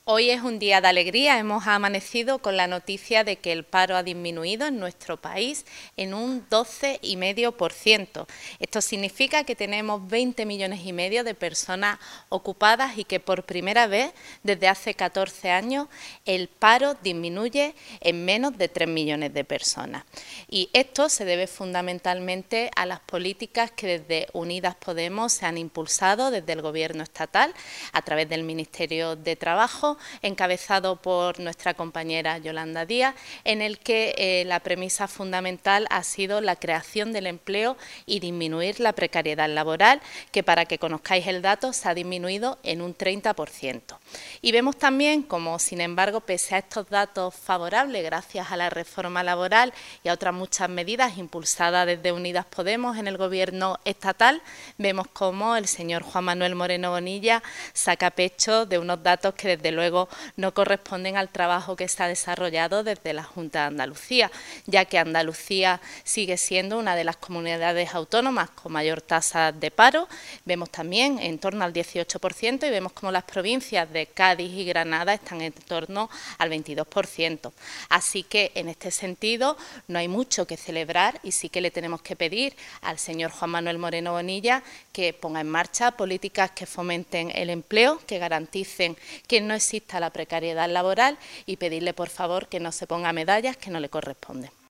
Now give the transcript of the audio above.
Hoy es un día de alegría, hemos amanecido con la noticia de que el paro ha disminuido en nuestro país en un 12,5%. Esto significa que tenemos 20,5 millones de personas ocupadas y que por primera vez desde hace 14 años el paro disminuye en menos de 3 millones de personas. Y esto se debe fundamentalmente a las políticas que desde Unidas Podemos se han impulsado desde el Gobierno estatal a través del Ministerio de Trabajo, encabezado por nuestra compañera Yolanda Díaz, en el que la premisa fundamental ha sido la creación del empleo y disminuir la precariedad laboral, que para que conozcáis el dato se ha disminuido en un 30%. Y vemos también como, sin embargo, pese a estos datos favorables, gracias a la reforma laboral y a otras muchas medidas impulsadas desde Unidas Podemos en el Gobierno estatal, vemos como el señor Juan Manuel Moreno Bonilla saca pecho de unos datos que desde luego no corresponden al trabajo que se ha desarrollado desde la Junta de Andalucía, ya que Andalucía sigue siendo una de las comunidades autónomas con mayor tasa de paro. Vemos también en torno al 18% y vemos como las provincias de Cádiz y Granada están en torno al 22%. Así que en este sentido no hay mucho que celebrar y sí que le tenemos que pedir al señor Juan Manuel Moreno Bonilla que ponga en marcha políticas que fomenten el empleo, que garanticen que no exista la precariedad laboral y pedirle por favor que no se ponga medallas que no le corresponden.